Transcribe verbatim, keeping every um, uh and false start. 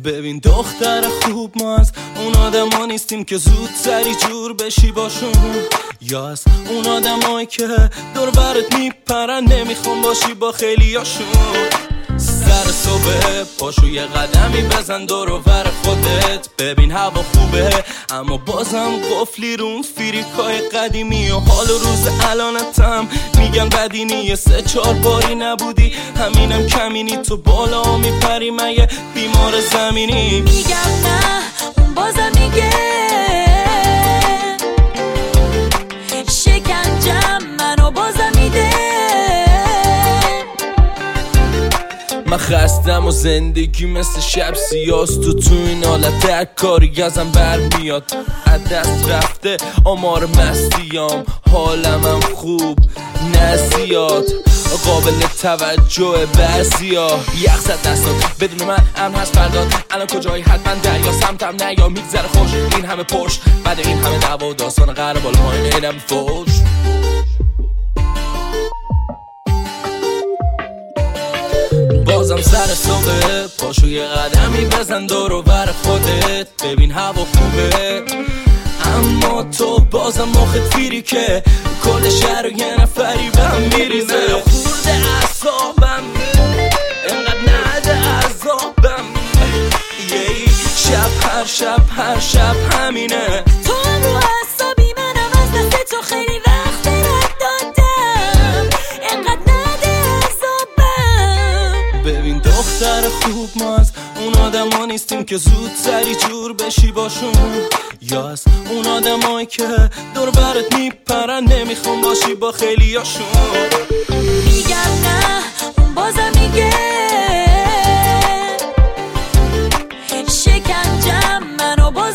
ببین دختر خوب، ما از اون آدما نیستیم که زود سری جور بشی باشون، یا از اون آدمایی که دور برت میپرن نمیخوام باشی با خیلیاشون. سر صبح پاشو یه قدمی بزن دور و بر خودت، ببین هوا خوبه اما بازم قفلی رو اون فریکای قدیمی و حال و روز الانتم میگن بدینی. یه سه چار باری نبودی همینم کمینی، تو بالا میپری مگه بیمار زمینی؟ میگم نه اون بازم میگه شکنجم منو بازم میده. من خستم و زندگی مثل شب سیاست، تو تو این حالت هر کاری ازم برمیاد. از دست رفته آمار مستیام، حالمم خوب نه زیاد قابل توجه بعضیا. یخ زد دستات بدون من امن هست فرداد، الان کجایی حتما دریا سمتم نه یا میگذره خوش. این همه پشت بعد این همه دعوا و داستان قرار بالا پایین اینم فوش. بازم سر صبح پاشو یه قدمی بزن دور و بر خودت، ببین هوا خوبه اما تو بازم مخت فیری که کل شهر و یه نفری به هم میریزه. خورده اعصابم اینقدر نده عذابم، یه شب هر شب هر شب همینه. تو هم رو اعصابی منم از دست تو خیلی وقت رد دادم، اینقدر نده عذابم. ببین دختر خوب، ما از اون آدما نیستیم که زود سری جور بشی باشون، یا از اون آدمایی که دور برت میپرن نمیخوام باشی با خیلیاشون. میگم نه اون بازم میگه شکنجم منو باز